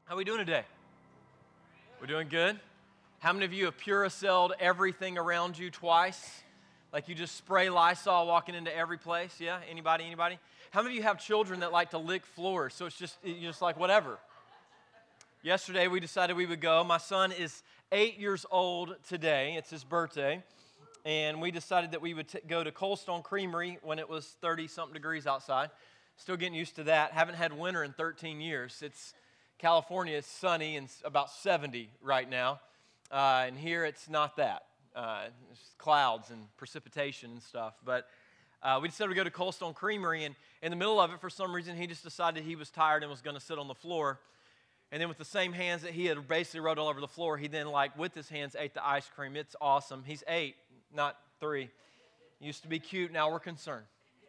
How are we doing today? We're doing good? How many of you have Puracelled everything around you twice? Like you just spray Lysol walking into every place? Yeah? Anybody? How many of you have children that like to lick floors? So it's just like whatever. Yesterday we decided we would go. My son is 8 years old today. It's his birthday. And we decided that we would go to Cold Stone Creamery when it was 30-something degrees outside. Still getting used to that. Haven't had winter in 13 years. California is sunny and about 70 right now, and here it's not that. It's clouds and precipitation and stuff. But we decided to go to Cold Stone Creamery, and in the middle of it, for some reason, he just decided he was tired and was going to sit on the floor. And then with the same hands that he had basically rubbed all over the floor, he then, with his hands, ate the ice cream. It's awesome. He's 8, not 3. Used to be cute. Now we're concerned.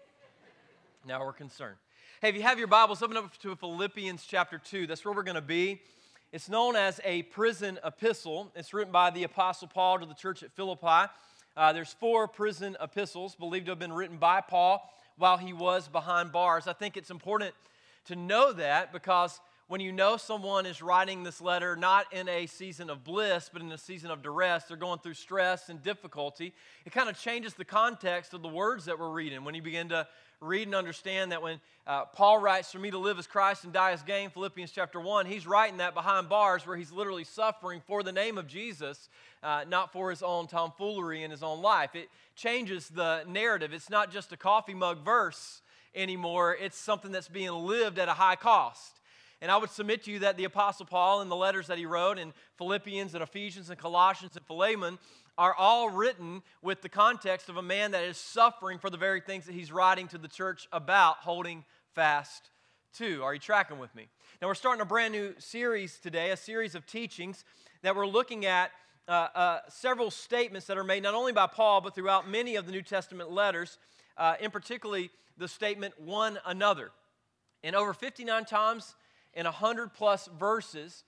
Hey, if you have your Bibles, open up to Philippians chapter 2. That's where we're going to be. It's known as a prison epistle. It's written by the Apostle Paul to the church at Philippi. There's 4 prison epistles believed to have been written by Paul while he was behind bars. I think it's important to know that because when you know someone is writing this letter not in a season of bliss, but in a season of duress, they're going through stress and difficulty, it kind of changes the context of the words that we're reading. When you begin to read and understand that when Paul writes, "For me to live as Christ and die as gain," Philippians chapter 1, he's writing that behind bars where he's literally suffering for the name of Jesus, not for his own tomfoolery in his own life. It changes the narrative. It's not just a coffee mug verse anymore. It's something that's being lived at a high cost. And I would submit to you that the Apostle Paul and the letters that he wrote in Philippians and Ephesians and Colossians and Philemon are all written with the context of a man that is suffering for the very things that he's writing to the church about, holding fast to. Are you tracking with me? Now we're starting a brand new series today, a series of teachings that we're looking at several statements that are made not only by Paul but throughout many of the New Testament letters, in particularly the statement "one another." And over 59 times in 100-plus verses,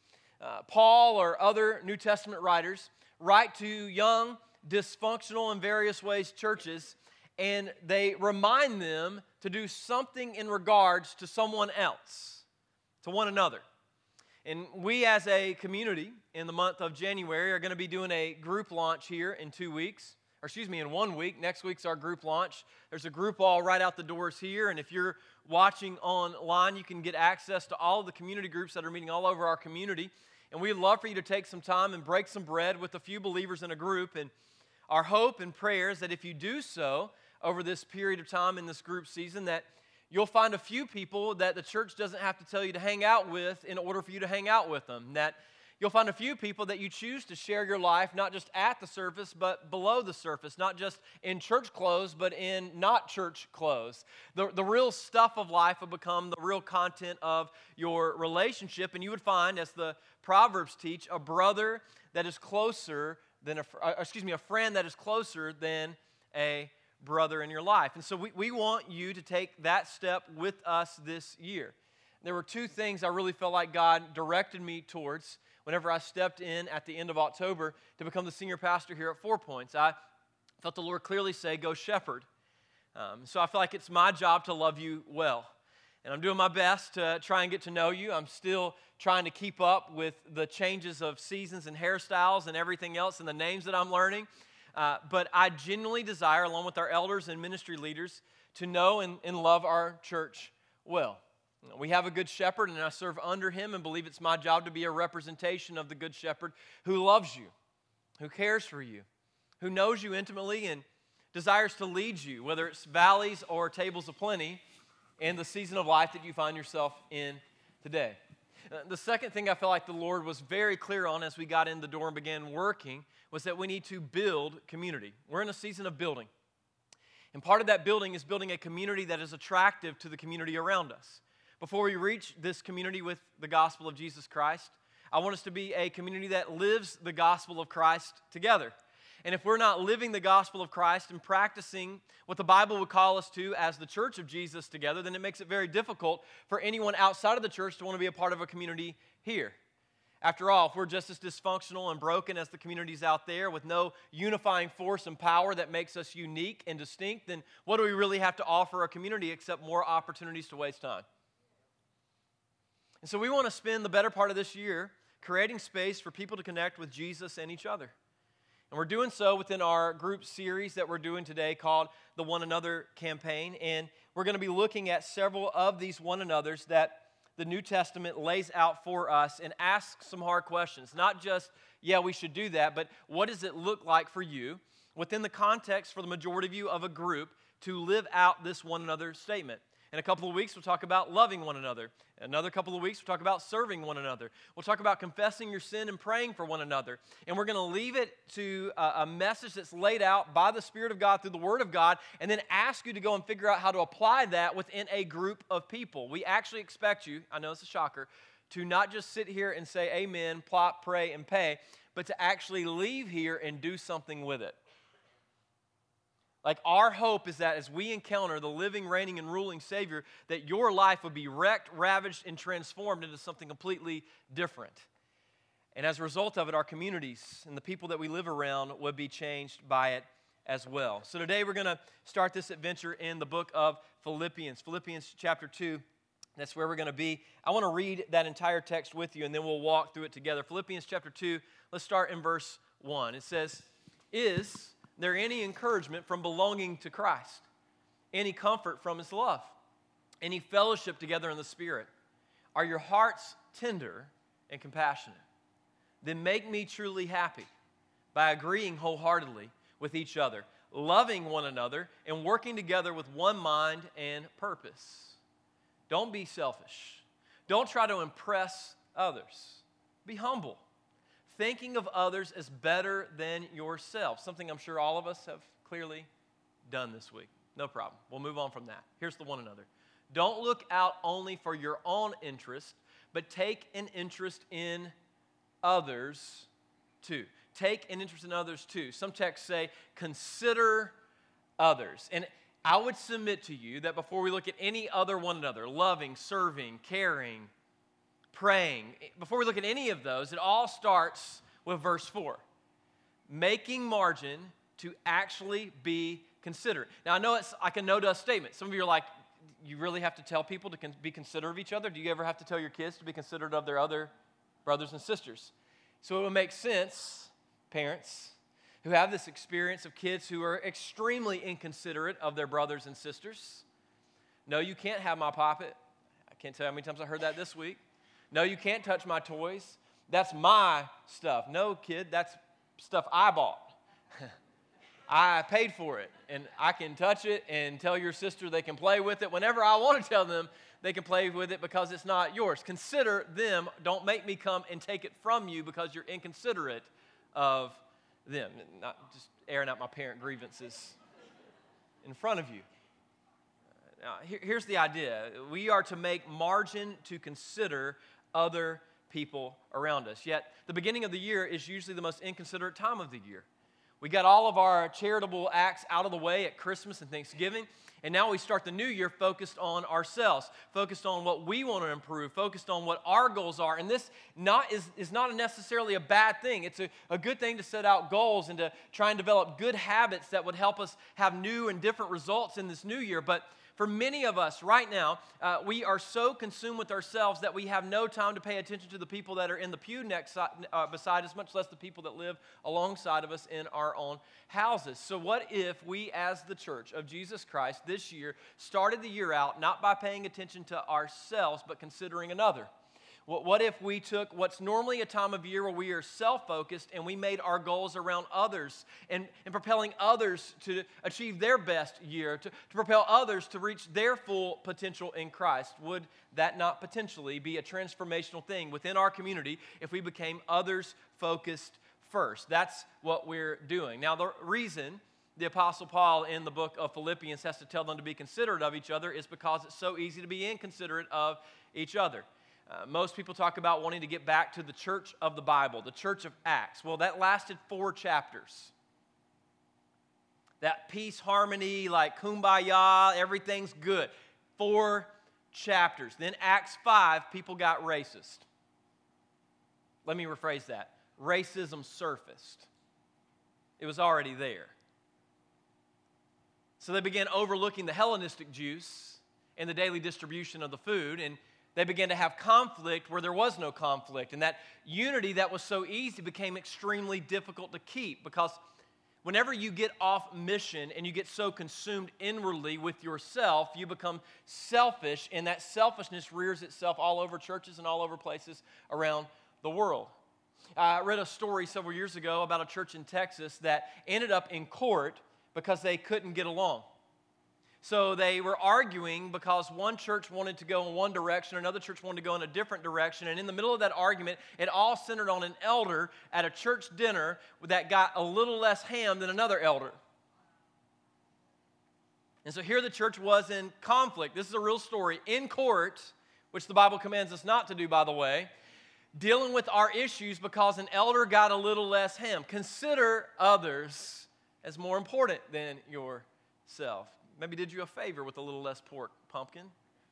Paul or other New Testament writers write to young, dysfunctional in various ways churches, and they remind them to do something in regards to someone else, to one another. And we as a community in the month of January are going to be doing a group launch here in 2 weeks. In 1 week. Next week's our group launch. There's a group all right out the doors here, and if you're watching online, you can get access to all of the community groups that are meeting all over our community. And we'd love for you to take some time and break some bread with a few believers in a group. And our hope and prayer is that if you do so over this period of time in this group season, that you'll find a few people that the church doesn't have to tell you to hang out with in order for you to hang out with them. That you'll find a few people that you choose to share your life, not just at the surface, but below the surface, not just in church clothes, but in not church clothes. The real stuff of life will become the real content of your relationship, and you would find, as the Proverbs teach, a brother that is closer than a friend that is closer than a brother in your life. And so we want you to take that step with us this year. There were 2 things I really felt like God directed me towards whenever I stepped in at the end of October to become the senior pastor here at 4 Points. I felt the Lord clearly say, "Go shepherd." So I feel like it's my job to love you well. And I'm doing my best to try and get to know you. I'm still trying to keep up with the changes of seasons and hairstyles and everything else and the names that I'm learning. But I genuinely desire, along with our elders and ministry leaders, to know and love our church well. We have a good shepherd, and I serve under him and believe it's my job to be a representation of the good shepherd who loves you, who cares for you, who knows you intimately and desires to lead you, whether it's valleys or tables of plenty, in the season of life that you find yourself in today. The second thing I felt like the Lord was very clear on as we got in the door and began working was that we need to build community. We're in a season of building. And part of that building is building a community that is attractive to the community around us. Before we reach this community with the gospel of Jesus Christ, I want us to be a community that lives the gospel of Christ together. And if we're not living the gospel of Christ and practicing what the Bible would call us to as the church of Jesus together, then it makes it very difficult for anyone outside of the church to want to be a part of a community here. After all, if we're just as dysfunctional and broken as the communities out there with no unifying force and power that makes us unique and distinct, then what do we really have to offer a community except more opportunities to waste time? And so we want to spend the better part of this year creating space for people to connect with Jesus and each other. And we're doing so within our group series that we're doing today called the One Another Campaign. And we're going to be looking at several of these one another's that the New Testament lays out for us and asks some hard questions. Not just, yeah, we should do that, but what does it look like for you within the context for the majority of you of a group to live out this one another statement? In a couple of weeks, we'll talk about loving one another. In another couple of weeks, we'll talk about serving one another. We'll talk about confessing your sin and praying for one another. And we're going to leave it to a message that's laid out by the Spirit of God through the Word of God, and then ask you to go and figure out how to apply that within a group of people. We actually expect you, I know it's a shocker, to not just sit here and say amen, plot, pray, and pay, but to actually leave here and do something with it. Like, our hope is that as we encounter the living, reigning, and ruling Savior, that your life would be wrecked, ravaged, and transformed into something completely different. And as a result of it, our communities and the people that we live around would be changed by it as well. So today we're going to start this adventure in the book of Philippians. Philippians chapter 2, that's where we're going to be. I want to read that entire text with you, and then we'll walk through it together. Philippians chapter 2, let's start in verse 1. It says, "Is there any encouragement from belonging to Christ? Any comfort from His love? Any fellowship together in the Spirit? Are your hearts tender and compassionate? Then make me truly happy by agreeing wholeheartedly with each other, loving one another, and working together with one mind and purpose. Don't be selfish. Don't try to impress others. Be humble, thinking of others as better than yourself." Something I'm sure all of us have clearly done this week. No problem. We'll move on from that. Here's the one another. "Don't look out only for your own interest, but take an interest in others too." Take an interest in others too. Some texts say, consider others. And I would submit to you that before we look at any other one another, loving, serving, caring, praying, before we look at any of those, it all starts with verse 4. Making margin to actually be considerate. Now, I know it's like a no-dust statement. Some of you are like, you really have to tell people to be considerate of each other? Do you ever have to tell your kids to be considerate of their other brothers and sisters? So it would make sense, parents who have this experience of kids who are extremely inconsiderate of their brothers and sisters. No, you can't have my poppet. I can't tell you how many times I heard that this week. No, you can't touch my toys. That's my stuff. No, kid, that's stuff I bought. I paid for it, and I can touch it and tell your sister they can play with it whenever I want to tell them they can play with it because it's not yours. Consider them. Don't make me come and take it from you because you're inconsiderate of them. Not just airing out my parent grievances in front of you. Now, here's the idea. We are to make margin to consider other people around us. Yet, the beginning of the year is usually the most inconsiderate time of the year. We got all of our charitable acts out of the way at Christmas and Thanksgiving, and now we start the new year focused on ourselves, focused on what we want to improve, focused on what our goals are. And this is not necessarily a bad thing. It's a good thing to set out goals and to try and develop good habits that would help us have new and different results in this new year. But for many of us right now, we are so consumed with ourselves that we have no time to pay attention to the people that are in the pew next beside us, much less the people that live alongside of us in our own houses. So what if we as the church of Jesus Christ this year started the year out not by paying attention to ourselves, but considering another? What if we took what's normally a time of year where we are self-focused and we made our goals around others and propelling others to achieve their best year, to propel others to reach their full potential in Christ? Would that not potentially be a transformational thing within our community if we became others-focused first? That's what we're doing. Now, the reason the Apostle Paul in the book of Philippians has to tell them to be considerate of each other is because it's so easy to be inconsiderate of each other. Most people talk about wanting to get back to the church of the Bible, the church of Acts. Well, that lasted 4 chapters. That peace, harmony, like kumbaya, everything's good. 4 chapters. Then Acts 5, people got racist. Let me rephrase that. Racism surfaced. It was already there. So they began overlooking the Hellenistic Jews and the daily distribution of the food, and They began to have conflict where there was no conflict. And that unity that was so easy became extremely difficult to keep, because whenever you get off mission and you get so consumed inwardly with yourself, you become selfish, and that selfishness rears itself all over churches and all over places around the world. I read a story several years ago about a church in Texas that ended up in court because they couldn't get along. So they were arguing because one church wanted to go in one direction, another church wanted to go in a different direction, and in the middle of that argument, it all centered on an elder at a church dinner that got a little less ham than another elder. And so here the church was in conflict. This is a real story. In court, which the Bible commands us not to do, by the way, dealing with our issues because an elder got a little less ham. Consider others as more important than yourself. Maybe did you a favor with a little less pork, pumpkin.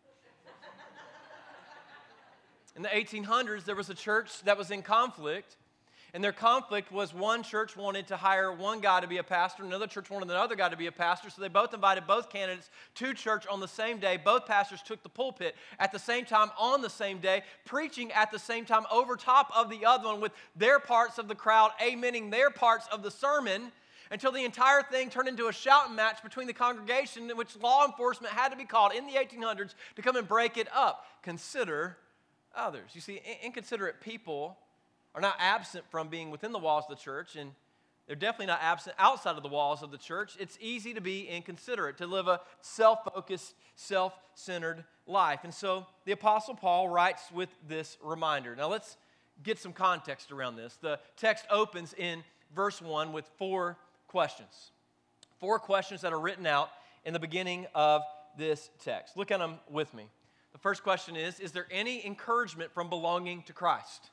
In the 1800s, there was a church that was in conflict, and their conflict was one church wanted to hire one guy to be a pastor, another church wanted another guy to be a pastor, so they both invited both candidates to church on the same day. Both pastors took the pulpit at the same time on the same day, preaching at the same time over top of the other one with their parts of the crowd amening their parts of the sermon, until the entire thing turned into a shouting match between the congregation in which law enforcement had to be called in the 1800s to come and break it up. Consider others. You see, inconsiderate people are not absent from being within the walls of the church, and they're definitely not absent outside of the walls of the church. It's easy to be inconsiderate, to live a self-focused, self-centered life. And so the Apostle Paul writes with this reminder. Now let's get some context around this. The text opens in verse 1 with four questions. Four questions that are written out in the beginning of this text. Look at them with me. The first question is there any encouragement from belonging to Christ?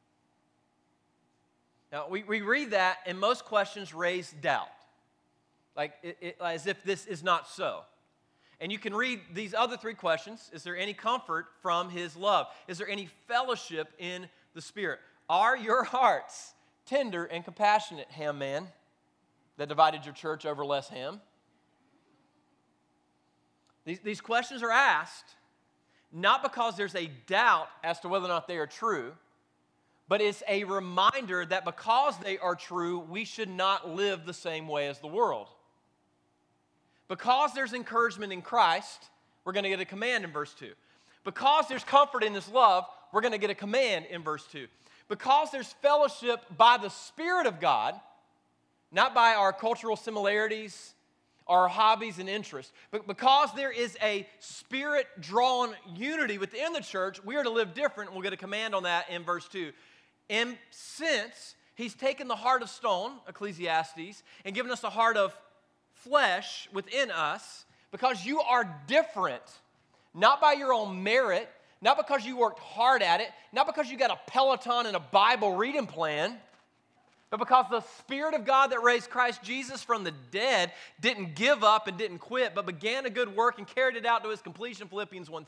Now, we read that, and most questions raise doubt, like as if this is not so. And you can read these other three questions. Is there any comfort from His love? Is there any fellowship in the Spirit? Are your hearts tender and compassionate, ham man, that divided your church over less ham? These questions are asked not because there's a doubt as to whether or not they are true, but it's a reminder that because they are true, we should not live the same way as the world. Because there's encouragement in Christ, we're going to get a command in verse 2. Because there's comfort in His love, we're going to get a command in verse 2. Because there's fellowship by the Spirit of God, not by our cultural similarities, our hobbies and interests, but because there is a Spirit-drawn unity within the church, we are to live different, and we'll get a command on that in verse 2. And since He's taken the heart of stone, Ecclesiastes, and given us a heart of flesh within us, because you are different, not by your own merit, not because you worked hard at it, not because you got a Peloton and a Bible reading plan, but because the Spirit of God that raised Christ Jesus from the dead didn't give up and didn't quit, but began a good work and carried it out to its completion, Philippians 1:6,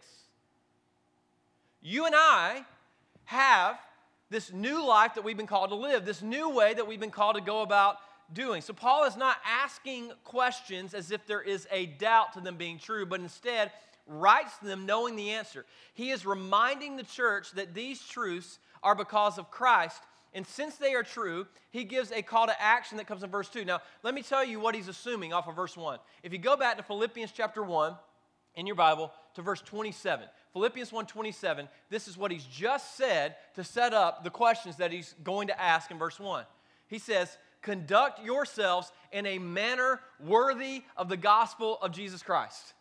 you and I have this new life that we've been called to live, this new way that we've been called to go about doing. So Paul is not asking questions as if there is a doubt to them being true, but instead writes them knowing the answer. He is reminding the church that these truths are because of Christ, and since they are true, he gives a call to action that comes in verse 2. Now, let me tell you what he's assuming off of verse 1. If you go back to Philippians chapter 1 in your Bible to verse 27, Philippians 1:27, this is what he's just said to set up the questions that he's going to ask in verse 1. He says, conduct yourselves in a manner worthy of the gospel of Jesus Christ.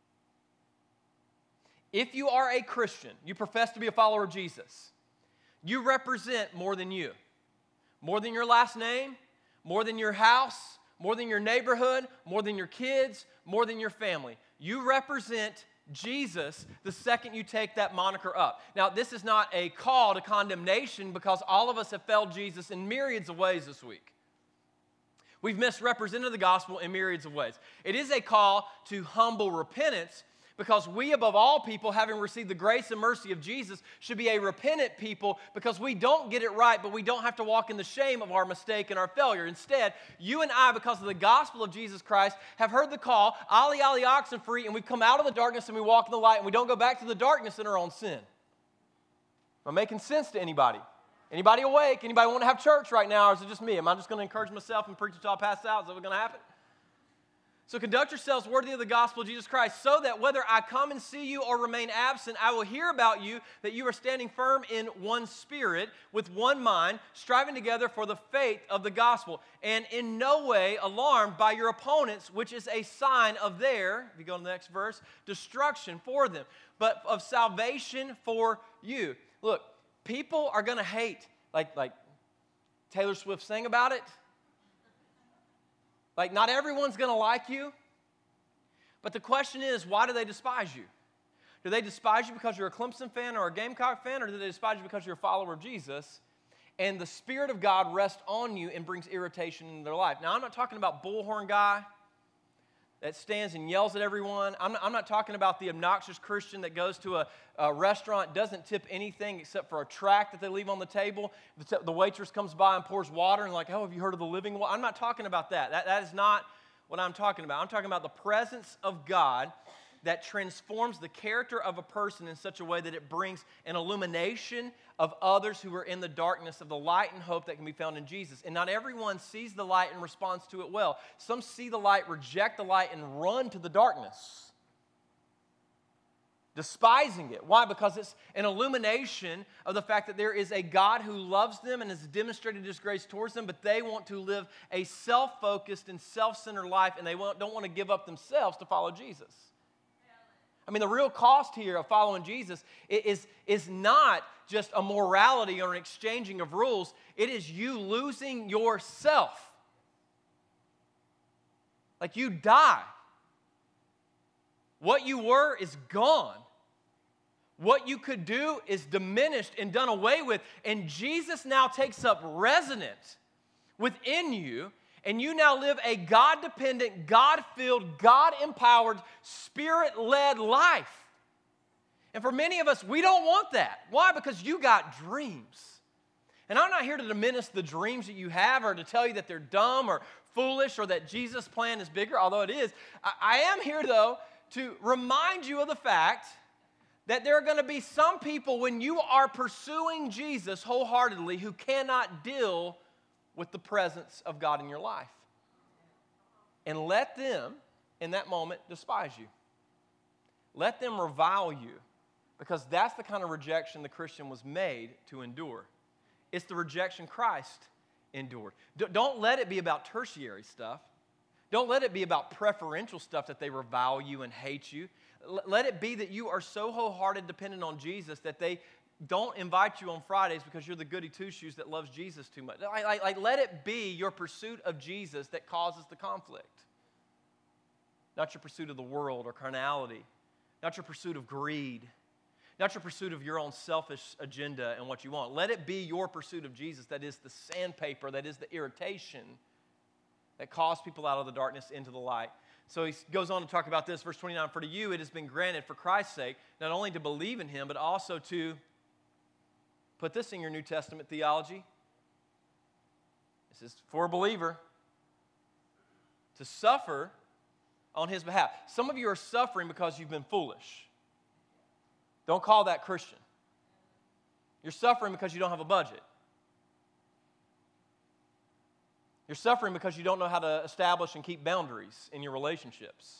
If you are a Christian, you profess to be a follower of Jesus, you represent more than you. More than your last name, more than your house, more than your neighborhood, more than your kids, more than your family. You represent Jesus the second you take that moniker up. Now, this is not a call to condemnation because all of us have failed Jesus in myriads of ways this week. We've misrepresented the gospel in myriads of ways. It is a call to humble repentance, Because we, above all people, having received the grace and mercy of Jesus, should be a repentant people because we don't get it right, but we don't have to walk in the shame of our mistake and our failure. Instead, you and I, because of the gospel of Jesus Christ, have heard the call, Ali, Ali, oxen free, and we've come out of the darkness and we walk in the light, and we don't go back to the darkness in our own sin. Am I making sense to anybody? Anybody awake? Anybody want to have church right now, or is it just me? Am I just going to encourage myself and preach until I pass out? Is that what's going to happen? So conduct yourselves worthy of the gospel of Jesus Christ, so that whether I come and see you or remain absent, I will hear about you, that you are standing firm in one spirit, with one mind, striving together for the faith of the gospel, and in no way alarmed by your opponents, which is a sign of their, if you go to the next verse, destruction for them, but of salvation for you. Look, people are going to hate, like Taylor Swift sang about it. Like, not everyone's going to like you. But the question is, why do they despise you? Do they despise you because you're a Clemson fan or a Gamecock fan, or do they despise you because you're a follower of Jesus? And the Spirit of God rests on you and brings irritation into their life. Now, I'm not talking about bullhorn guy that stands and yells at everyone. I'm not talking about the obnoxious Christian that goes to a restaurant, doesn't tip anything except for a tract that they leave on the table. The waitress comes by and pours water and like, oh, have you heard of the living water? I'm not talking about that. That is not what I'm talking about. I'm talking about the presence of God that transforms the character of a person in such a way that it brings an illumination of others who are in the darkness of the light and hope that can be found in Jesus. And not everyone sees the light and responds to it well. Some see the light, reject the light, and run to the darkness, despising it. Why? Because it's an illumination of the fact that there is a God who loves them and has demonstrated His grace towards them, but they want to live a self-focused and self-centered life, and they don't want to give up themselves to follow Jesus. I mean, the real cost here of following Jesus is not just a morality or an exchanging of rules. It is you losing yourself. Like, you die. What you were is gone. What you could do is diminished and done away with. And Jesus now takes up residence within you. And you now live a God-dependent, God-filled, God-empowered, Spirit-led life. And for many of us, we don't want that. Why? Because you got dreams. And I'm not here to diminish the dreams that you have or to tell you that they're dumb or foolish or that Jesus' plan is bigger, although it is. I am here, though, to remind you of the fact that there are going to be some people when you are pursuing Jesus wholeheartedly who cannot deal with the presence of God in your life. And let them, in that moment, despise you. Let them revile you, because that's the kind of rejection the Christian was made to endure. It's the rejection Christ endured. Don't let it be about tertiary stuff. Don't let it be about preferential stuff that they revile you and hate you. Let it be that you are so wholehearted dependent on Jesus that they don't invite you on Fridays because you're the goody two-shoes that loves Jesus too much. Let it be your pursuit of Jesus that causes the conflict. Not your pursuit of the world or carnality. Not your pursuit of greed. Not your pursuit of your own selfish agenda and what you want. Let it be your pursuit of Jesus that is the sandpaper, that is the irritation that calls people out of the darkness into the light. So he goes on to talk about this, verse 29, for to you it has been granted for Christ's sake, not only to believe in Him, but also to put this in your New Testament theology. This is for a believer. To suffer on His behalf. Some of you are suffering because you've been foolish. Don't call that Christian. You're suffering because you don't have a budget. You're suffering because you don't know how to establish and keep boundaries in your relationships.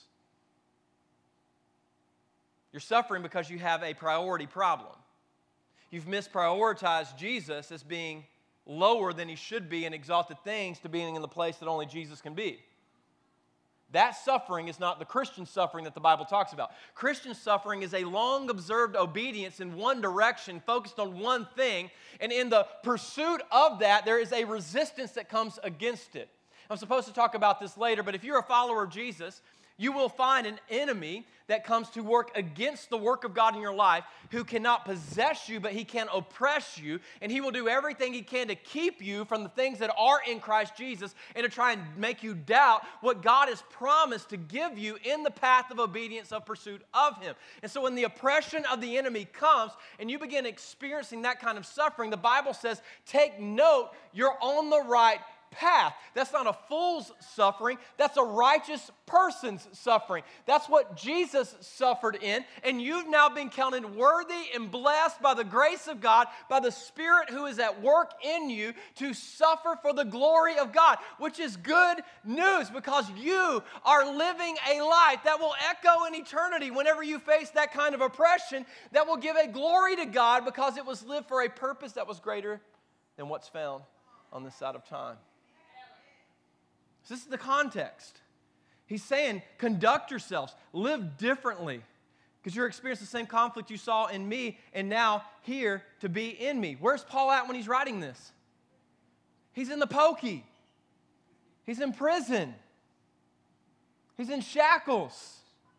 You're suffering because you have a priority problem. You've misprioritized Jesus as being lower than He should be and exalted things to being in the place that only Jesus can be. That suffering is not the Christian suffering that the Bible talks about. Christian suffering is a long-observed obedience in one direction, focused on one thing, and in the pursuit of that, there is a resistance that comes against it. I'm supposed to talk about this later, but if you're a follower of Jesus, You will find an enemy that comes to work against the work of God in your life, who cannot possess you, but he can oppress you, and he will do everything he can to keep you from the things that are in Christ Jesus and to try and make you doubt what God has promised to give you in the path of obedience, of pursuit of him. And so when the oppression of the enemy comes and you begin experiencing that kind of suffering, the Bible says, take note, you're on the right path. That's not a fool's suffering. That's a righteous person's suffering. That's what Jesus suffered in, and you've now been counted worthy and blessed by the grace of God, by the Spirit who is at work in you to suffer for the glory of God, which is good news because you are living a life that will echo in eternity whenever you face that kind of oppression, that will give a glory to God because it was lived for a purpose that was greater than what's found on this side of time. So this is the context. He's saying, conduct yourselves, live differently, because you're experiencing the same conflict you saw in me and now here to be in me. Where's Paul at when he's writing this? He's in the pokey. He's in prison. He's in shackles.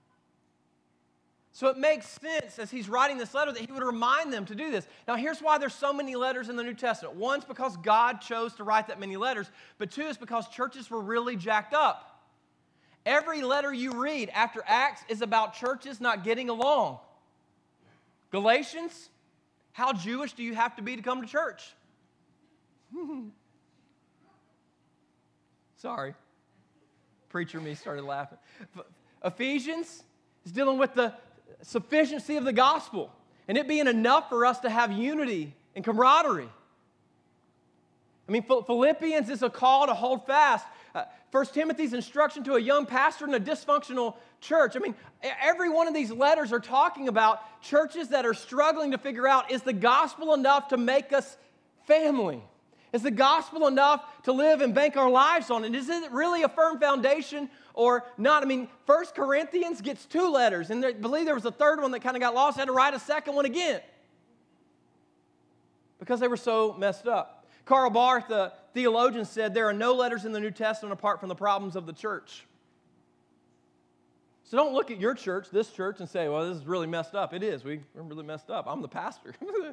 So it makes sense as he's writing this letter that he would remind them to do this. Now, here's why there's so many letters in the New Testament. One, it's because God chose to write that many letters. But two, it's because churches were really jacked up. Every letter you read after Acts is about churches not getting along. Galatians, how Jewish do you have to be to come to church? Sorry. Preacher me started laughing. Ephesians is dealing with the sufficiency of the gospel and it being enough for us to have unity and camaraderie. I mean, Philippians is a call to hold fast. 1 Timothy's instruction to a young pastor in a dysfunctional church. I mean, every one of these letters are talking about churches that are struggling to figure out, is the gospel enough to make us family? Is the gospel enough to live and bank our lives on? And is it really a firm foundation or not? I mean, 1 Corinthians gets 2 letters, and I believe there was a third one that kind of got lost. I had to write a second one again because they were so messed up. Karl Barth, the theologian, said there are no letters in the New Testament apart from the problems of the church. So don't look at your church, this church, and say, well, this is really messed up. It is. We're really messed up. I'm the pastor.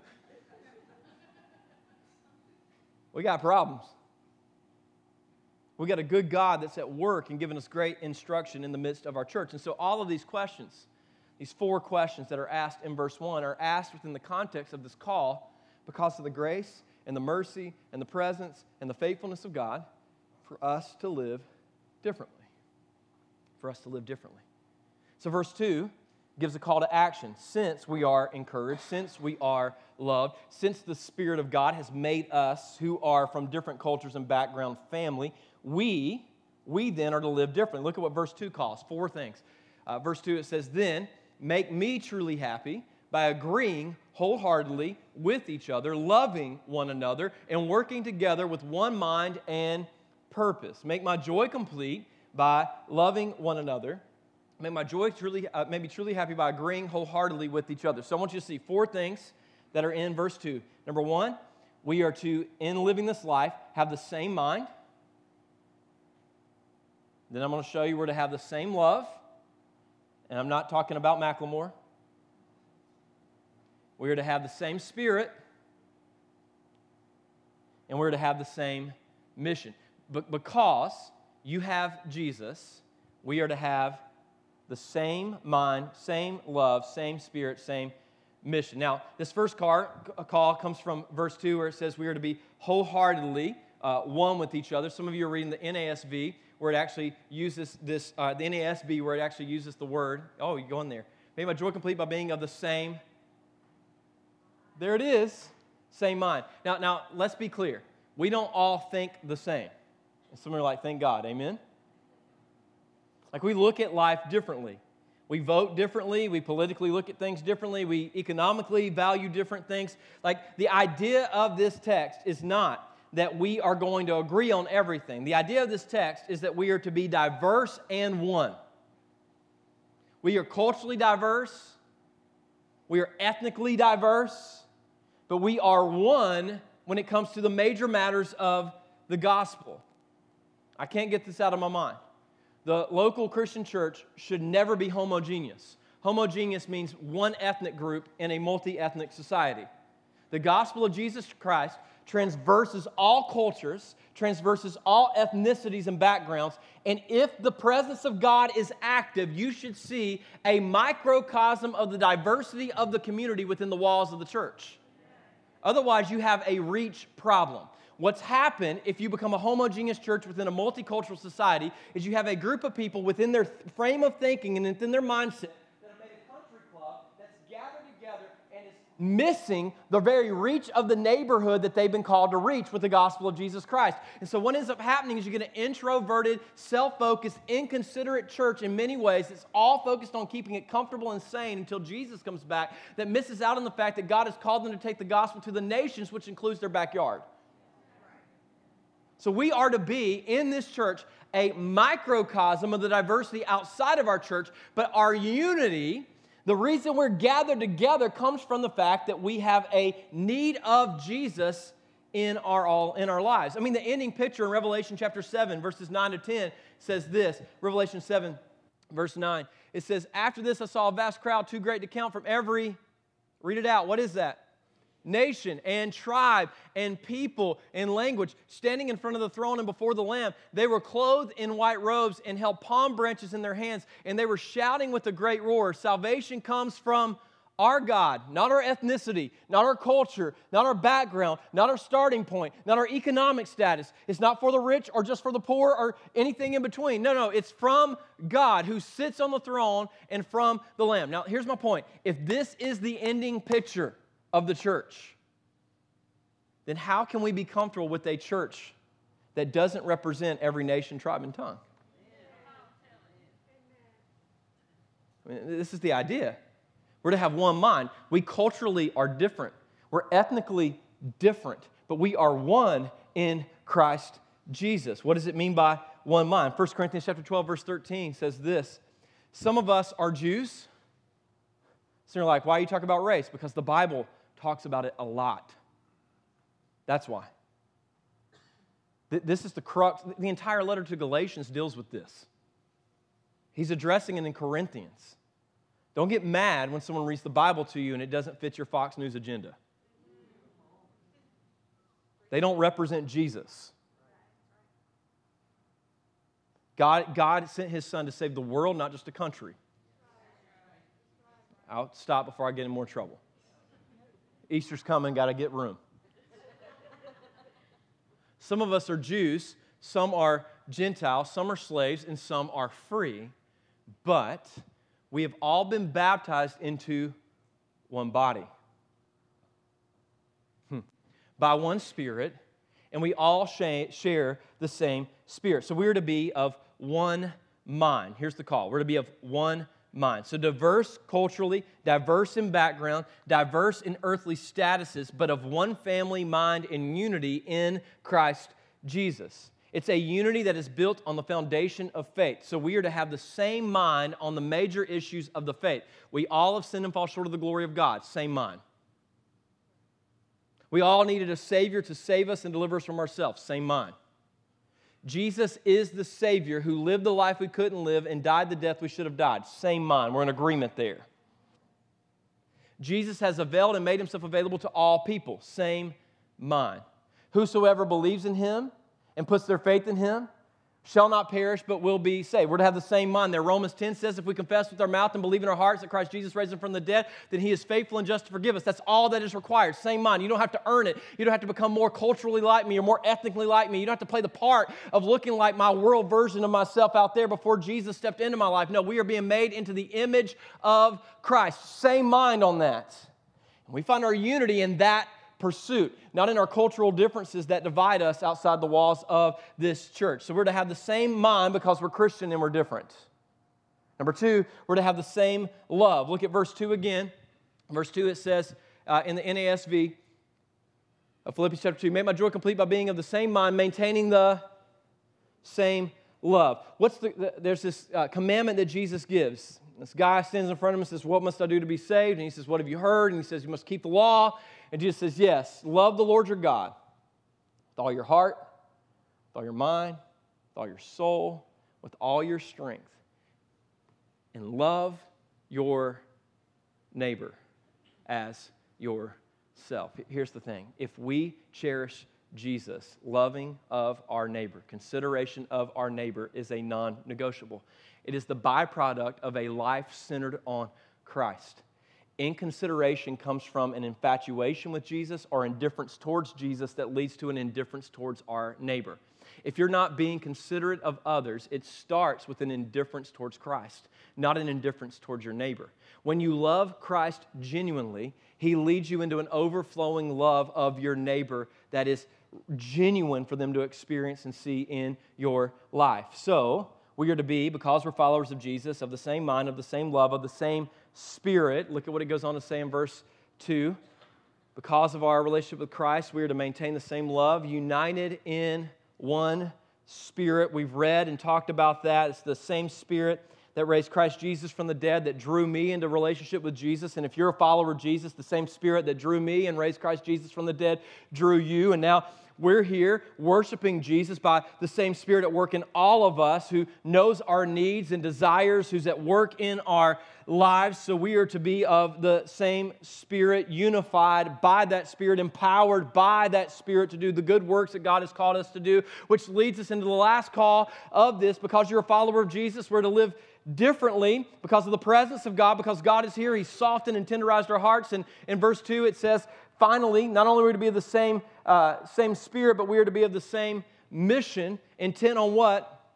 We got problems. We got a good God that's at work and giving us great instruction in the midst of our church. And so all of these questions, these 4 questions that are asked in verse 1, are asked within the context of this call because of the grace and the mercy and the presence and the faithfulness of God for us to live differently. For us to live differently. So verse 2 gives a call to action. Since we are encouraged, since we are loved, since the Spirit of God has made us, who are from different cultures and background, family, we then are to live differently. Look at what verse 2 calls. 4 things. Verse 2, it says, then make me truly happy by agreeing wholeheartedly with each other, loving one another, and working together with one mind and purpose. Make my joy complete by loving one another. Make my joy make me truly happy by agreeing wholeheartedly with each other. So I want you to see 4 things that are in verse 2. Number 1, we are to, in living this life, have the same mind. Then I'm going to show you we're to have the same love. And I'm not talking about Macklemore. We are to have the same spirit. And we're to have the same mission. But because you have Jesus, we are to have the same mind, same love, same spirit, same mission. Now, this first call comes from verse 2 where it says we are to be wholeheartedly one with each other. Some of you are reading the NASB where it actually uses this, the NASB where it actually uses the word. Oh, you go in there. Make my joy complete by being of the same. There it is, same mind. Now let's be clear. We don't all think the same. And some are like, thank God, amen? Like we look at life differently. We vote differently. We politically look at things differently. We economically value different things. Like the idea of this text is not that we are going to agree on everything. The idea of this text is that we are to be diverse and one. We are culturally diverse. We are ethnically diverse. But we are one when it comes to the major matters of the gospel. I can't get this out of my mind. The local Christian church should never be homogeneous. Homogeneous means one ethnic group in a multi-ethnic society. The gospel of Jesus Christ transverses all cultures, transverses all ethnicities and backgrounds, and if the presence of God is active, you should see a microcosm of the diversity of the community within the walls of the church. Otherwise, you have a reach problem. What's happened if you become a homogeneous church within a multicultural society is you have a group of people within their frame of thinking and within their mindset that have made a country club that's gathered together and is missing the very reach of the neighborhood that they've been called to reach with the gospel of Jesus Christ. And so what ends up happening is you get an introverted, self-focused, inconsiderate church in many ways that's all focused on keeping it comfortable and sane until Jesus comes back, that misses out on the fact that God has called them to take the gospel to the nations, which includes their backyard. So we are to be, in this church, a microcosm of the diversity outside of our church, but our unity, the reason we're gathered together, comes from the fact that we have a need of Jesus in our lives. I mean, the ending picture in Revelation chapter 7, verses 9 to 10 says this. Revelation 7, verse 9. It says, "After this I saw a vast crowd, too great to count, from every," read it out, what is that? "Nation and tribe and people and language, standing in front of the throne and before the Lamb. They were clothed in white robes and held palm branches in their hands, and they were shouting with a great roar, 'Salvation comes from our God,'" not our ethnicity, not our culture, not our background, not our starting point, not our economic status. It's not for the rich or just for the poor or anything in between. No, it's from God who sits on the throne and from the Lamb. Now, here's my point. If this is the ending picture of the church, then how can we be comfortable with a church that doesn't represent every nation, tribe, and tongue? I mean, this is the idea. We're to have one mind. We culturally are different. We're ethnically different, but we are one in Christ Jesus. What does it mean by one mind? 1 Corinthians chapter 12, verse 13 says this, "Some of us are Jews." So you're like, why are you talking about race? Because the Bible talks about it a lot. That's why. This is the crux. The entire letter to Galatians deals with this. He's addressing it in Corinthians. Don't get mad when someone reads the Bible to you and it doesn't fit your Fox News agenda. They don't represent Jesus. God sent His Son to save the world, not just a country. I'll stop before I get in more trouble. Easter's coming, got to get room. Some of us are Jews, some are Gentiles, some are slaves, and some are free. But we have all been baptized into one body by one Spirit, and we all share the same Spirit. So we are to be of one mind. Here's the call. We're to be of one mind. So diverse culturally, diverse in background, diverse in earthly statuses, but of one family, mind, and unity in Christ Jesus. It's a unity that is built on the foundation of faith. So we are to have the same mind on the major issues of the faith. We all have sinned and fall short of the glory of God. Same mind. We all needed a Savior to save us and deliver us from ourselves. Same mind. Jesus is the Savior who lived the life we couldn't live and died the death we should have died. Same mind. We're in agreement there. Jesus has availed and made Himself available to all people. Same mind. Whosoever believes in Him and puts their faith in Him shall not perish but will be saved. We're to have the same mind there. Romans 10 says if we confess with our mouth and believe in our hearts that Christ Jesus raised Him from the dead, then He is faithful and just to forgive us. That's all that is required. Same mind. You don't have to earn it. You don't have to become more culturally like me or more ethnically like me. You don't have to play the part of looking like my world version of myself out there before Jesus stepped into my life. No, we are being made into the image of Christ. Same mind on that. And we find our unity in that pursuit, not in our cultural differences that divide us outside the walls of this church. So we're to have the same mind because we're Christian and we're different. Number two, we're to have the same love. Look at verse 2 again. Verse 2, it says in the NASV of Philippians chapter 2, "Make my joy complete by being of the same mind, maintaining the same love." There's this commandment that Jesus gives. This guy stands in front of him and says, "What must I do to be saved?" And he says, "What have you heard?" And he says, "You must keep the law." And Jesus says, yes, love the Lord your God with all your heart, with all your mind, with all your soul, with all your strength and love your neighbor as yourself. Here's the thing. If we cherish Jesus, loving of our neighbor, consideration of our neighbor is a non-negotiable. It is the byproduct of a life centered on Christ. Inconsideration comes from an infatuation with Jesus or indifference towards Jesus that leads to an indifference towards our neighbor. If you're not being considerate of others, it starts with an indifference towards Christ, not an indifference towards your neighbor. When you love Christ genuinely, He leads you into an overflowing love of your neighbor that is genuine for them to experience and see in your life. So, we are to be, because we're followers of Jesus, of the same mind, of the same love, of the same Spirit. Look at what it goes on to say in verse 2. Because of our relationship with Christ, we are to maintain the same love, united in one Spirit. We've read and talked about that. It's the same Spirit that raised Christ Jesus from the dead that drew me into relationship with Jesus. And if you're a follower of Jesus, the same Spirit that drew me and raised Christ Jesus from the dead drew you. And now we're here worshiping Jesus by the same Spirit at work in all of us, who knows our needs and desires, who's at work in our lives. So we are to be of the same Spirit, unified by that Spirit, empowered by that Spirit to do the good works that God has called us to do, which leads us into the last call of this. Because you're a follower of Jesus, we're to live differently because of the presence of God, because God is here. He's softened and tenderized our hearts. And in verse 2 it says, finally, not only are we to be of the same Spirit, but we are to be of the same mission, intent on what?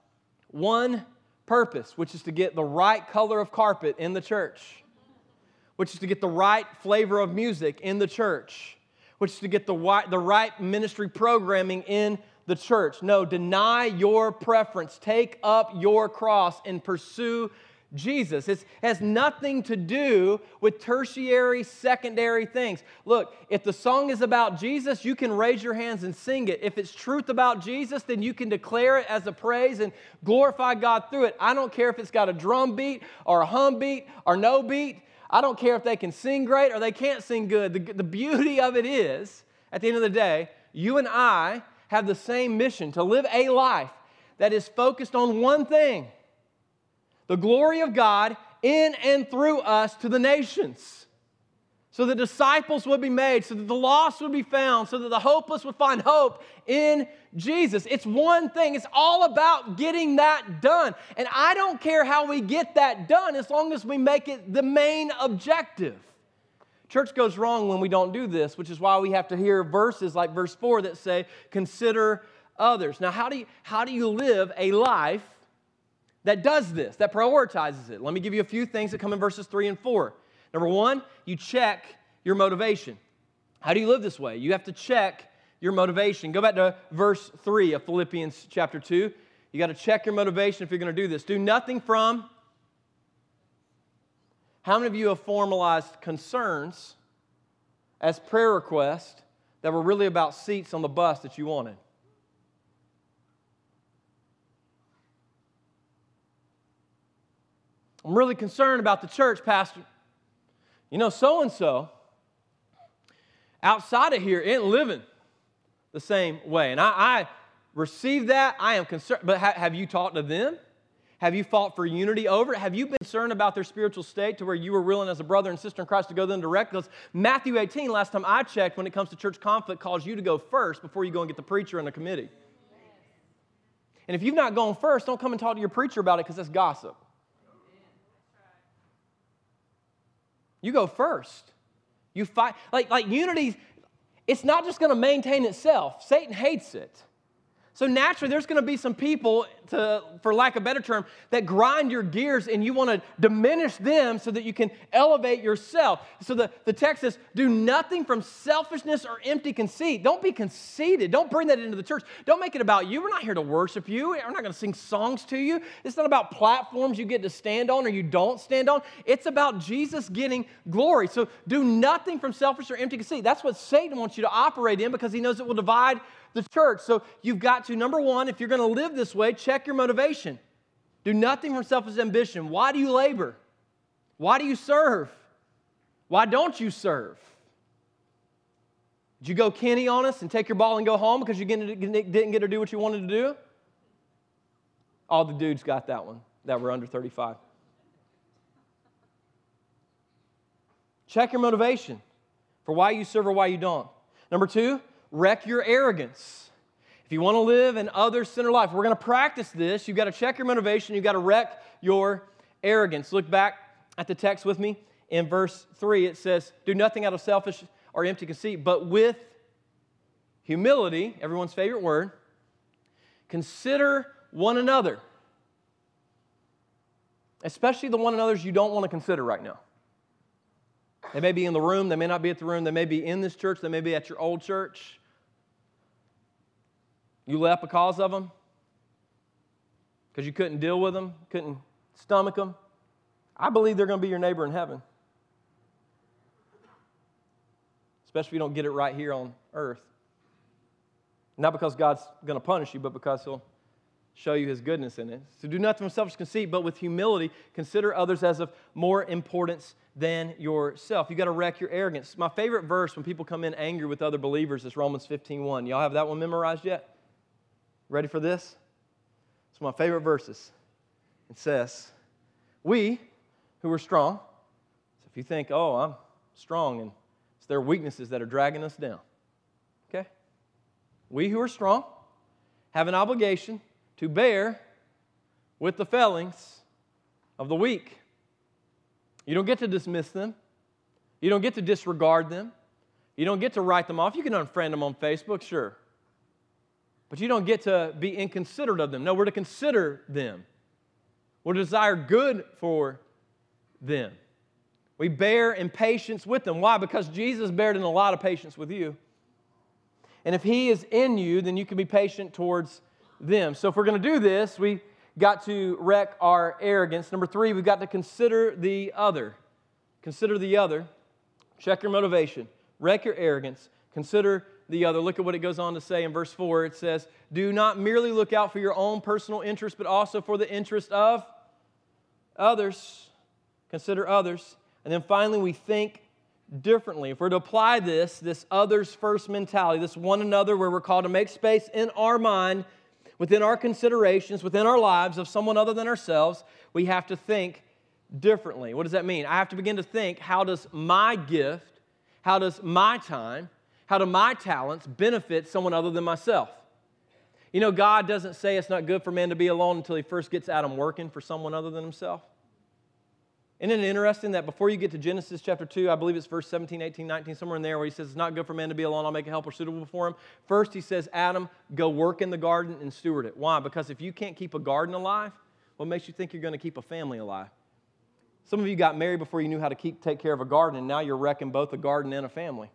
One purpose, which is to get the right color of carpet in the church, which is to get the right flavor of music in the church, which is to get the right ministry programming in the church. No, deny your preference. Take up your cross and pursue Jesus. It has nothing to do with tertiary, secondary things. Look, if the song is about Jesus, you can raise your hands and sing it. If it's truth about Jesus, then you can declare it as a praise and glorify God through it. I don't care if it's got a drum beat or a hum beat or no beat. I don't care if they can sing great or they can't sing good. The beauty of it is, at the end of the day, you and I have the same mission, to live a life that is focused on one thing: the glory of God in and through us to the nations. So that disciples would be made, so that the lost would be found, so that the hopeless would find hope in Jesus. It's one thing. It's all about getting that done. And I don't care how we get that done as long as we make it the main objective. Church goes wrong when we don't do this, which is why we have to hear verses like verse 4 that say, consider others. Now, how do you live a life that does this, that prioritizes it? Let me give you a few things that come in verses 3 and 4. Number one, you check your motivation. How do you live this way? You have to check your motivation. Go back to verse 3 of Philippians chapter 2. You got to check your motivation if you're going to do this. Do nothing from... How many of you have formalized concerns as prayer requests that were really about seats on the bus that you wanted? I'm really concerned about the church, Pastor. You know, so-and-so outside of here ain't living the same way. And I receive that. I am concerned. But have you talked to them? Have you fought for unity over it? Have you been concerned about their spiritual state to where you were willing as a brother and sister in Christ to go to them direct? Because Matthew 18, last time I checked, when it comes to church conflict, calls you to go first before you go and get the preacher and the committee. And if you've not gone first, don't come and talk to your preacher about it, because that's gossip. You go first. You fight. Like unity, it's not just going to maintain itself. Satan hates it. So naturally, there's going to be some people, for lack of a better term, that grind your gears, and you want to diminish them so that you can elevate yourself. So the text says, do nothing from selfishness or empty conceit. Don't be conceited. Don't bring that into the church. Don't make it about you. We're not here to worship you. We're not going to sing songs to you. It's not about platforms you get to stand on or you don't stand on. It's about Jesus getting glory. So do nothing from selfish or empty conceit. That's what Satan wants you to operate in, because he knows it will divide the church. So you've got to, number one, if you're going to live this way, check your motivation. Do nothing from selfish ambition. Why do you labor? Why do you serve? Why don't you serve? Did you go Kenny on us and take your ball and go home because you didn't get to do what you wanted to do? All the dudes got that one that were under 35. Check your motivation for why you serve or why you don't. Number 2, wreck your arrogance. If you want to live an other-centered life, we're going to practice this. You've got to check your motivation. You've got to wreck your arrogance. Look back at the text with me. In verse 3, it says, do nothing out of selfish or empty conceit, but with humility, everyone's favorite word, consider one another, especially the one another's you don't want to consider right now. They may be in the room, they may not be at the room, they may be in this church, they may be at your old church. You left because of them, because you couldn't deal with them, couldn't stomach them. I believe they're going to be your neighbor in heaven, especially if you don't get it right here on earth. Not because God's going to punish you, but because He'll show you His goodness in it. So do nothing from selfish conceit, but with humility consider others as of more importance than yourself. You've got to wreck your arrogance. My favorite verse when people come in angry with other believers is Romans 15:1. Y'all have that one memorized yet? Ready for this? It's one of my favorite verses. It says, we who are strong, so if you think, oh, I'm strong, and it's their weaknesses that are dragging us down. Okay? We who are strong have an obligation to bear with the failings of the weak. You don't get to dismiss them. You don't get to disregard them. You don't get to write them off. You can unfriend them on Facebook, sure. But you don't get to be inconsiderate of them. No, we're to consider them. We're to desire good for them. We bear in patience with them. Why? Because Jesus bared in a lot of patience with you. And if He is in you, then you can be patient towards them. So if we're going to do this, we got to wreck our arrogance. Number 3, we've got to consider the other. Consider the other. Check your motivation. Wreck your arrogance. Consider the other. Look at what it goes on to say in verse 4. It says, do not merely look out for your own personal interest, but also for the interest of others. Consider others. And then finally, we think differently. If we're to apply this others first mentality, this one another, where we're called to make space in our mind, within our considerations, within our lives of someone other than ourselves, we have to think differently. What does that mean? I have to begin to think, how does my gift, how does my time, how do my talents benefit someone other than myself? You know, God doesn't say it's not good for man to be alone until he first gets Adam working for someone other than himself. Isn't it interesting that before you get to Genesis chapter 2, I believe it's verse 17, 18, 19, somewhere in there, where he says it's not good for man to be alone, I'll make a helper suitable for him. First he says, Adam, go work in the garden and steward it. Why? Because if you can't keep a garden alive, what makes you think you're going to keep a family alive? Some of you got married before you knew how to take care of a garden, and now you're wrecking both a garden and a family.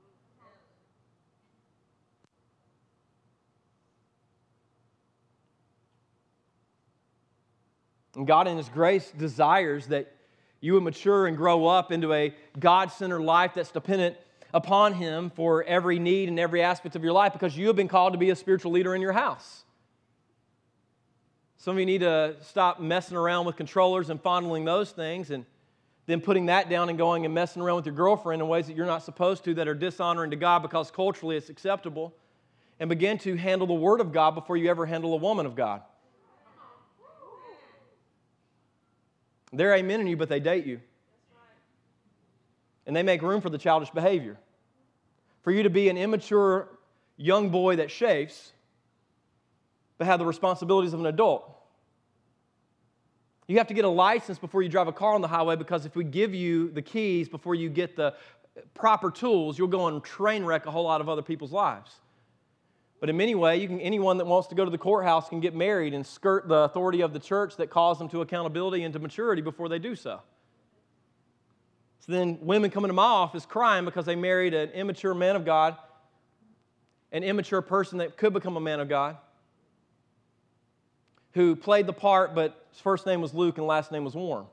And God in His grace desires that you would mature and grow up into a God-centered life that's dependent upon Him for every need and every aspect of your life, because you have been called to be a spiritual leader in your house. Some of you need to stop messing around with controllers and fondling those things, and then putting that down and going and messing around with your girlfriend in ways that you're not supposed to, that are dishonoring to God because culturally it's acceptable, and begin to handle the Word of God before you ever handle a woman of God. They're amen in you, but they date you. And they make room for the childish behavior. For you to be an immature young boy that chafes, but have the responsibilities of an adult. You have to get a license before you drive a car on the highway, because if we give you the keys before you get the proper tools, you'll go and train wreck a whole lot of other people's lives. But in many ways, anyone that wants to go to the courthouse can get married and skirt the authority of the church that calls them to accountability and to maturity before they do so. So then women come into my office crying because they married an immature man of God, an immature person that could become a man of God, who played the part, but his first name was Luke and last name was Warren.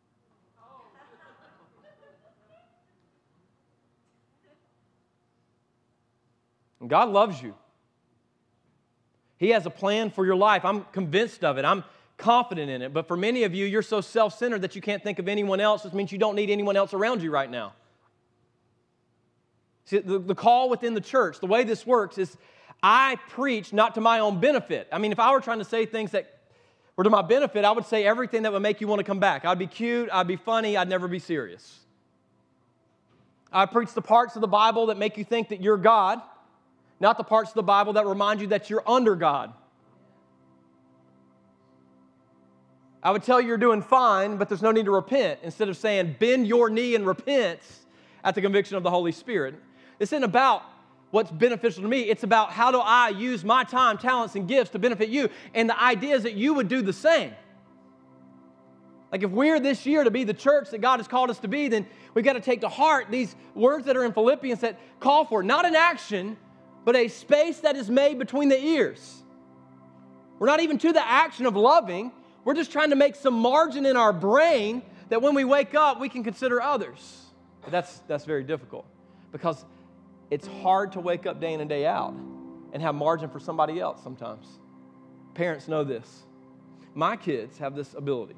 And God loves you. He has a plan for your life. I'm convinced of it. I'm confident in it. But for many of you, you're so self-centered that you can't think of anyone else, which means you don't need anyone else around you right now. See, the call within the church, the way this works is I preach not to my own benefit. I mean, if I were trying to say things that Or to my benefit, I would say everything that would make you want to come back. I'd be cute, I'd be funny, I'd never be serious. I preach the parts of the Bible that make you think that you're God, not the parts of the Bible that remind you that you're under God. I would tell you you're doing fine, but there's no need to repent, instead of saying, bend your knee and repent at the conviction of the Holy Spirit. This isn't about what's beneficial to me. It's about how do I use my time, talents, and gifts to benefit you. And the idea is that you would do the same. Like if we're this year to be the church that God has called us to be, then we've got to take to heart these words that are in Philippians that call for not an action, but a space that is made between the ears. We're not even to the action of loving. We're just trying to make some margin in our brain that when we wake up, we can consider others. But that's very difficult because it's hard to wake up day in and day out and have margin for somebody else sometimes. Parents know this. My kids have this ability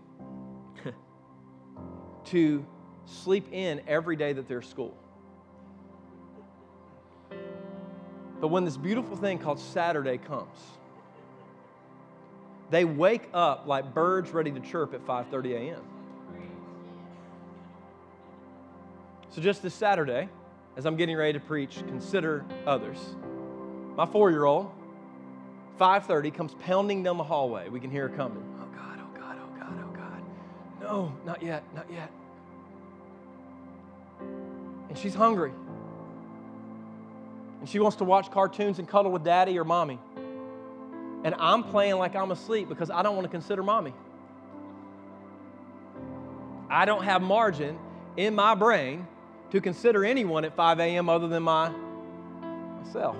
to sleep in every day that they're at school. But when this beautiful thing called Saturday comes, they wake up like birds ready to chirp at 5:30 a.m. So just this Saturday, as I'm getting ready to preach, consider others. My 4-year-old, 5:30, comes pounding down the hallway. We can hear her coming. Oh God, oh God, oh God, oh God. No, not yet, not yet. And she's hungry. And she wants to watch cartoons and cuddle with daddy or mommy. And I'm playing like I'm asleep because I don't want to consider mommy. I don't have margin in my brain to consider anyone at 5 a.m. other than myself.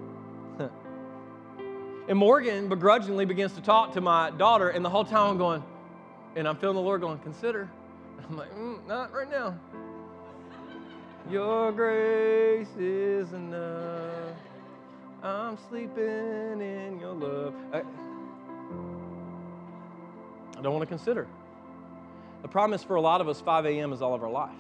And Morgan begrudgingly begins to talk to my daughter, and the whole time I'm going, and I'm feeling the Lord going, consider. I'm like, not right now. Your grace is enough. I'm sleeping in your love. I don't want to consider. The problem is for a lot of us, 5 a.m. is all of our life.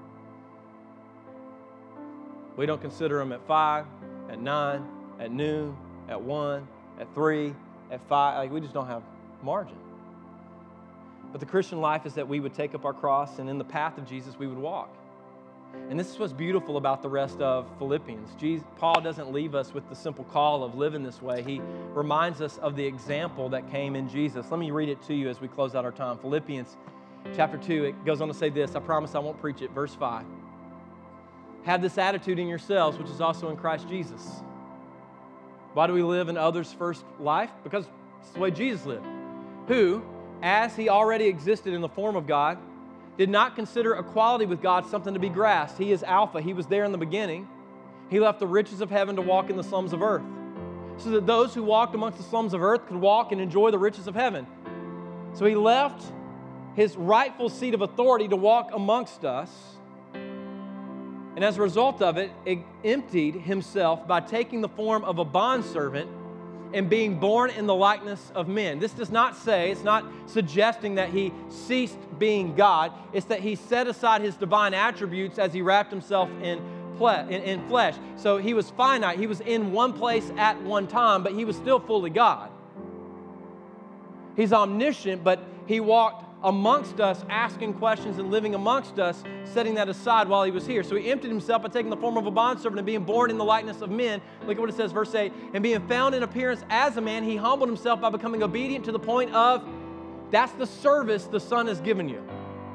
We don't consider them at 5, at 9, at noon, at 1, at 3, at 5. Like we just don't have margin. But the Christian life is that we would take up our cross and in the path of Jesus we would walk. And this is what's beautiful about the rest of Philippians. Paul doesn't leave us with the simple call of living this way. He reminds us of the example that came in Jesus. Let me read it to you as we close out our time. Philippians chapter 2, it goes on to say this. I promise I won't preach it. Verse 5. Have this attitude in yourselves, which is also in Christ Jesus. Why do we live in others' first life? Because it's the way Jesus lived. Who, as he already existed in the form of God, did not consider equality with God something to be grasped. He is Alpha. He was there in the beginning. He left the riches of heaven to walk in the slums of earth, so that those who walked amongst the slums of earth could walk and enjoy the riches of heaven. So he left his rightful seat of authority to walk amongst us. And as a result of it, it emptied himself by taking the form of a bondservant and being born in the likeness of men. This does not say, it's not suggesting that he ceased being God. It's that he set aside his divine attributes as he wrapped himself in flesh. So he was finite. He was in one place at one time, but he was still fully God. He's omniscient, but he walked amongst us, asking questions and living amongst us, setting that aside while he was here. So he emptied himself by taking the form of a bondservant and being born in the likeness of men. Look at what it says, verse 8. And being found in appearance as a man, he humbled himself by becoming obedient to the point of, that's the service the Son has given you.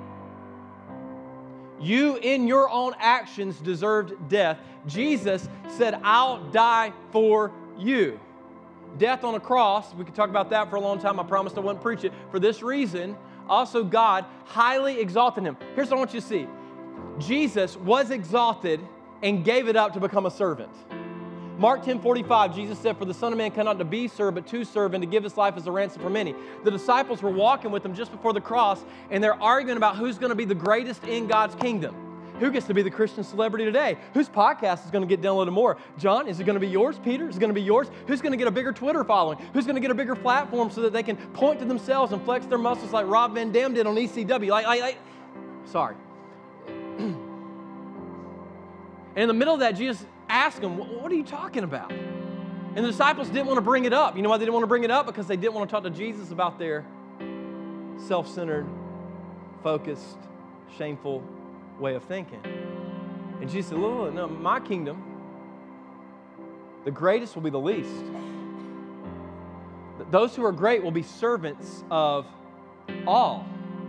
You, in your own actions, deserved death. Jesus said, I'll die for you. Death on a cross, we could talk about that for a long time. I promised I wouldn't preach it. For this reason, also God highly exalted him. Here's what I want you to see. Jesus was exalted and gave it up to become a servant. Mark 10:45, Jesus said, for the Son of Man came not to be served, but to serve and to give his life as a ransom for many. The disciples were walking with him just before the cross, and they're arguing about who's going to be the greatest in God's kingdom. Who gets to be the Christian celebrity today? Whose podcast is going to get downloaded more? John, is it going to be yours? Peter, is it going to be yours? Who's going to get a bigger Twitter following? Who's going to get a bigger platform so that they can point to themselves and flex their muscles like Rob Van Dam did on ECW? Sorry. And in the middle of that, Jesus asked them, what are you talking about? And the disciples didn't want to bring it up. You know why they didn't want to bring it up? Because they didn't want to talk to Jesus about their self-centered, focused, shameful way of thinking. And Jesus said, look, no, my kingdom, the greatest will be the least. Those who are great will be servants of all.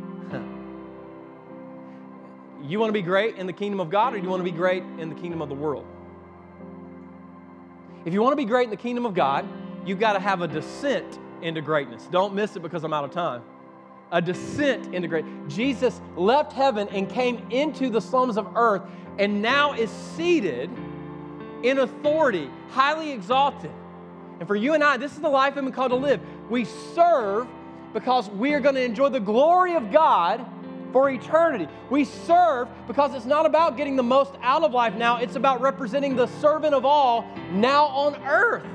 You want to be great in the kingdom of God, or do you want to be great in the kingdom of the world? If you want to be great in the kingdom of God, you've got to have a descent into greatness. Don't miss it because I'm out of time. A descent into greatness. Jesus left heaven and came into the slums of earth and now is seated in authority, highly exalted. And for you and I, this is the life we've been called to live. We serve because we are going to enjoy the glory of God for eternity. We serve because it's not about getting the most out of life now. It's about representing the servant of all now on earth.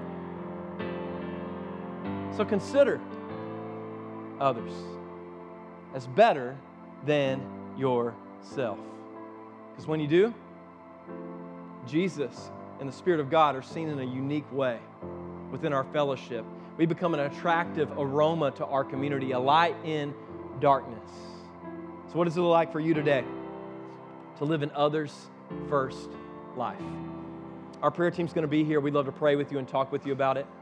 So consider others as better than yourself. Because when you do, Jesus and the Spirit of God are seen in a unique way within our fellowship. We become an attractive aroma to our community, a light in darkness. So what does it look like for you today to live an others first life? Our prayer team's going to be here. We'd love to pray with you and talk with you about it.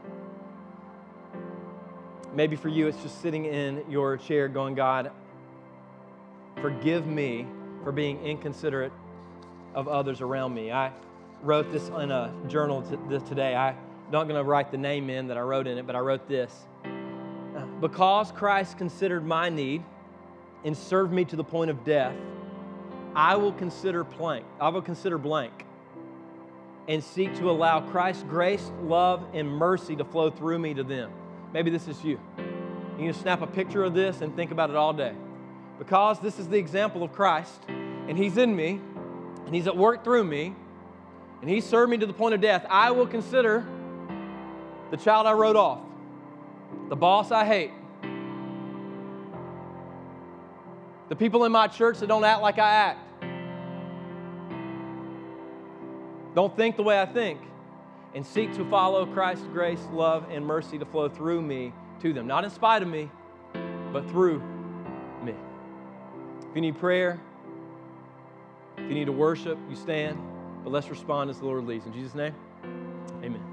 Maybe for you, it's just sitting in your chair going, God, forgive me for being inconsiderate of others around me. I wrote this in a journal today. I'm not going to write the name in that I wrote in it, but I wrote this. Because Christ considered my need and served me to the point of death, I will consider blank and seek to allow Christ's grace, love, and mercy to flow through me to them. Maybe this is you. You can snap a picture of this and think about it all day. Because this is the example of Christ, and He's in me, and He's at work through me, and He served me to the point of death, I will consider the child I wrote off, the boss I hate, the people in my church that don't act like I act, don't think the way I think, and seek to follow Christ's grace, love, and mercy to flow through me to them. Not in spite of me, but through me. If you need prayer, if you need to worship, you stand. But let's respond as the Lord leads. In Jesus' name, amen.